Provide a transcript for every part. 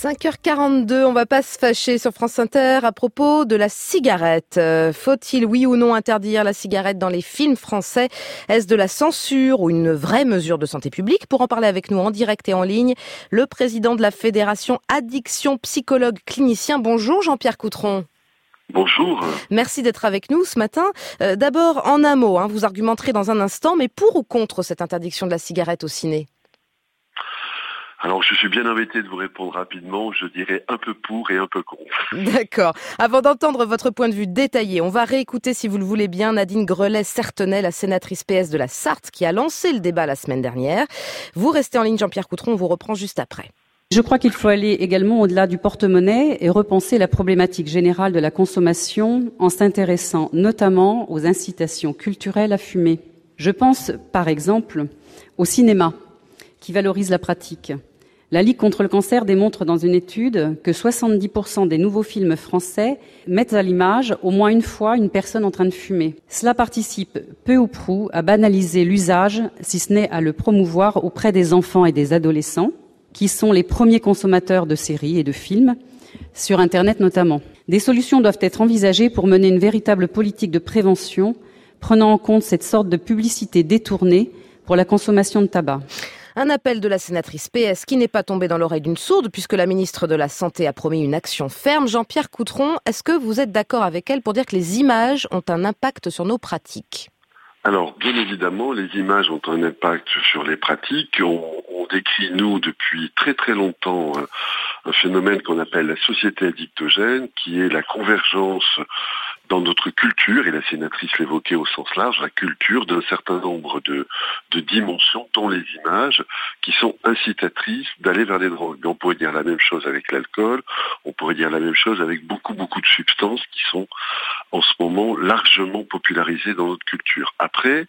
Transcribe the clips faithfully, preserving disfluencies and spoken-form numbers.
cinq heures quarante-deux, on va pas se fâcher sur France Inter à propos de la cigarette. Euh, faut-il, oui ou non, interdire la cigarette dans les films français? Est-ce de la censure ou une vraie mesure de santé publique? Pour en parler avec nous en direct et en ligne, le président de la Fédération Addiction, psychologue clinicien. Bonjour Jean-Pierre Coutron. Bonjour. Merci d'être avec nous ce matin. Euh, d'abord, en un mot, hein, vous argumenterez dans un instant, mais pour ou contre cette interdiction de la cigarette au ciné? Alors, je suis bien embêté de vous répondre rapidement. Je dirais un peu pour et un peu contre. D'accord. Avant d'entendre votre point de vue détaillé, on va réécouter, si vous le voulez bien, Nadine Grelet-Certenais, la sénatrice P S de la Sarthe, qui a lancé le débat la semaine dernière. Vous restez en ligne, Jean-Pierre Coutron, on vous reprend juste après. Je crois qu'il faut aller également au-delà du porte-monnaie et repenser la problématique générale de la consommation en s'intéressant notamment aux incitations culturelles à fumer. Je pense, par exemple, au cinéma, qui valorise la pratique. La Ligue contre le cancer démontre dans une étude que soixante-dix pour cent des nouveaux films français mettent à l'image au moins une fois une personne en train de fumer. Cela participe peu ou prou à banaliser l'usage, si ce n'est à le promouvoir auprès des enfants et des adolescents, qui sont les premiers consommateurs de séries et de films, sur Internet notamment. Des solutions doivent être envisagées pour mener une véritable politique de prévention, prenant en compte cette sorte de publicité détournée pour la consommation de tabac. Un appel de la sénatrice P S qui n'est pas tombé dans l'oreille d'une sourde puisque la ministre de la Santé a promis une action ferme. Jean-Pierre Coutron, est-ce que vous êtes d'accord avec elle pour dire que les images ont un impact sur nos pratiques? Alors, bien évidemment, les images ont un impact sur les pratiques. On, on décrit, nous, depuis très très longtemps, un phénomène qu'on appelle la société addictogène, qui est la convergence dans notre culture, et la sénatrice l'évoquait au sens large, la culture d'un certain nombre de, de dimensions, dont les images, qui sont incitatrices d'aller vers les drogues. On pourrait dire la même chose avec l'alcool, on pourrait dire la même chose avec beaucoup, beaucoup de substances qui sont en ce moment largement popularisées dans notre culture. Après,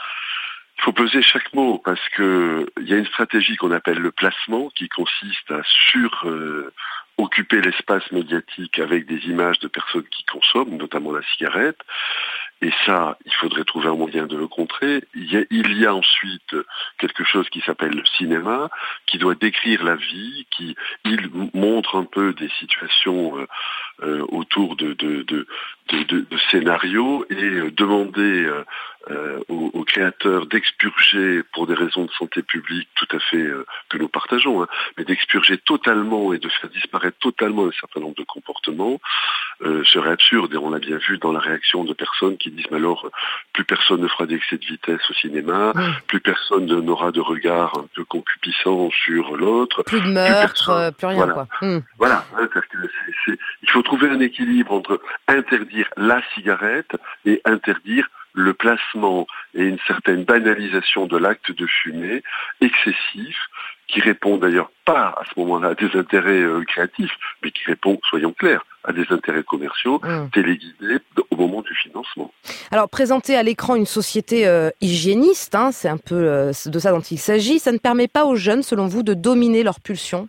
il faut peser chaque mot, parce que il y a une stratégie qu'on appelle le placement, qui consiste à sur... Euh, occuper l'espace médiatique avec des images de personnes qui consomment, notamment la cigarette. Et ça, il faudrait trouver un moyen de le contrer. Il y a, il y a ensuite quelque chose qui s'appelle le cinéma, qui doit décrire la vie, qui il montre un peu des situations euh, euh, autour de, de, de, de, de, de scénarios et euh, demander euh, euh, aux, aux créateurs d'expurger, pour des raisons de santé publique tout à fait euh, que nous partageons, hein, mais d'expurger totalement et de faire disparaître totalement un certain nombre de comportements, euh, serait absurde. Et on l'a bien vu dans la réaction de personnes qui disent mais alors plus personne ne fera d'excès de vitesse au cinéma, mmh. plus personne n'aura de regard un peu concupissant sur l'autre, plus de meurtre, plus, euh, plus rien voilà. quoi. Mmh. Voilà, hein, parce que c'est, c'est, il faut trouver un équilibre entre interdire la cigarette et interdire le placement et une certaine banalisation de l'acte de fumer excessif, qui répond d'ailleurs pas à ce moment-là à des intérêts euh, créatifs, mais qui répond, soyons clairs, à des intérêts commerciaux mmh. téléguidés au moment du financement. Alors, présenter à l'écran une société euh, hygiéniste, hein, c'est un peu euh, de ça dont il s'agit, ça ne permet pas aux jeunes, selon vous, de dominer leurs pulsions?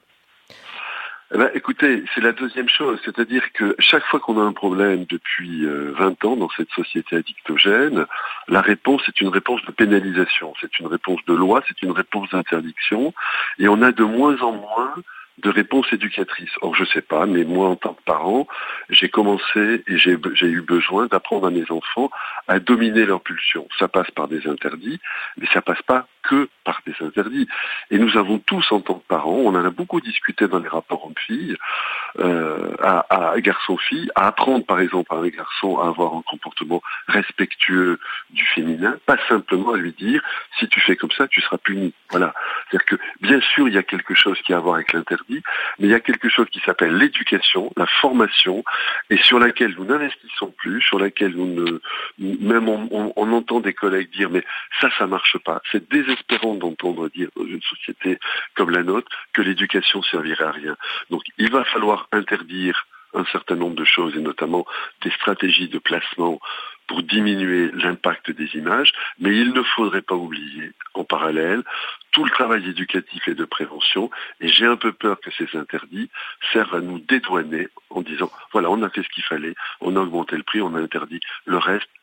Eh ben, écoutez, c'est la deuxième chose, c'est-à-dire que chaque fois qu'on a un problème depuis euh, vingt ans dans cette société addictogène, la réponse est une réponse de pénalisation, c'est une réponse de loi, c'est une réponse d'interdiction, et on a de moins en moins de réponses éducatrices. Or, je sais pas, mais moi, en tant que parent, j'ai commencé et j'ai, j'ai eu besoin d'apprendre à mes enfants à dominer leurs pulsions. Ça passe par des interdits, mais ça passe pas que par des interdits. Et nous avons tous, en tant que parents, on en a beaucoup discuté dans les rapports hommes-filles, euh, à, à garçon-fille, à apprendre, par exemple, à un garçon à avoir un comportement respectueux du féminin, pas simplement à lui dire, si tu fais comme ça, tu seras puni. Voilà. C'est-à-dire que, bien sûr, il y a quelque chose qui a à voir avec l'interdit, mais il y a quelque chose qui s'appelle l'éducation, la formation, et sur laquelle nous n'investissons plus, sur laquelle nous ne, même on, on, on entend des collègues dire, mais ça, ça marche pas. C'est désespérant d'entendre dire dans une société comme la nôtre que l'éducation servirait à rien. Donc, il va falloir interdire un certain nombre de choses, et notamment des stratégies de placement pour diminuer l'impact des images, mais il ne faudrait pas oublier, en parallèle, tout le travail éducatif et de prévention, et j'ai un peu peur que ces interdits servent à nous dédouaner en disant, voilà, on a fait ce qu'il fallait, on a augmenté le prix, on a interdit, le reste,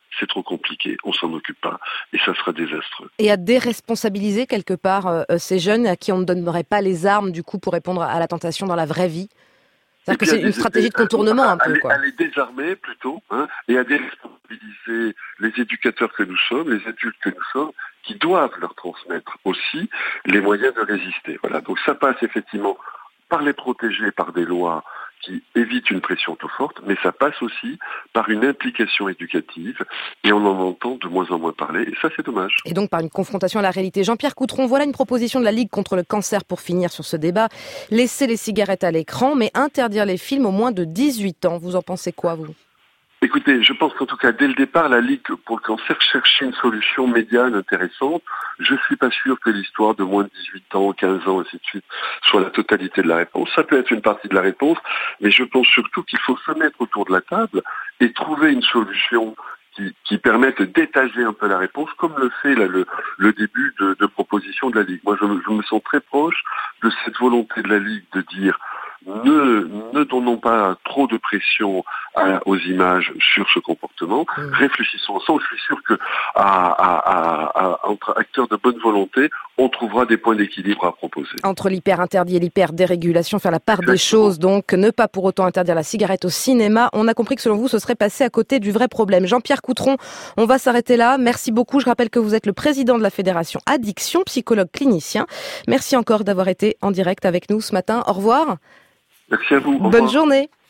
c'est trop compliqué, on s'en occupe pas, et ça sera désastreux. Et à déresponsabiliser quelque part euh, ces jeunes à qui on ne donnerait pas les armes du coup pour répondre à la tentation dans la vraie vie. C'est-à-dire que c'est une stratégie de contournement un peu, quoi. À les désarmer plutôt, hein, et à déresponsabiliser les éducateurs que nous sommes, les adultes que nous sommes, qui doivent leur transmettre aussi les moyens de résister. Voilà. Donc ça passe effectivement par les protéger par des lois qui évitent une pression trop forte, mais ça passe aussi par une implication éducative, et on en entend de moins en moins parler, et ça c'est dommage. Et donc par une confrontation à la réalité. Jean-Pierre Coutron, voilà une proposition de la Ligue contre le cancer pour finir sur ce débat. Laisser les cigarettes à l'écran, mais interdire les films aux moins de dix-huit ans. Vous en pensez quoi, vous ? Écoutez, je pense qu'en tout cas, dès le départ, la Ligue pour le cancer cherchait une solution médiane intéressante. Je suis pas sûr que l'histoire de moins de dix-huit ans, quinze ans, ainsi de suite, soit la totalité de la réponse. Ça peut être une partie de la réponse, mais je pense surtout qu'il faut se mettre autour de la table et trouver une solution qui, qui permette d'étager un peu la réponse, comme le fait là, le, le début de, de proposition de la Ligue. Moi, je, je me sens très proche de cette volonté de la Ligue de dire Ne, ne donnons pas trop de pression à, aux images sur ce comportement. Mmh. Réfléchissons ensemble. Je suis sûr que à, à, à, à, entre acteurs de bonne volonté, on trouvera des points d'équilibre à proposer. Entre l'hyper-interdit et l'hyper-dérégulation, faire la part Exactement. Des choses, donc ne pas pour autant interdire la cigarette au cinéma. On a compris que selon vous, ce serait passé à côté du vrai problème. Jean-Pierre Coutron, on va s'arrêter là. Merci beaucoup. Je rappelle que vous êtes le président de la Fédération Addiction, psychologue clinicien. Merci encore d'avoir été en direct avec nous ce matin. Au revoir. Merci à vous. Au Bonne revoir. journée.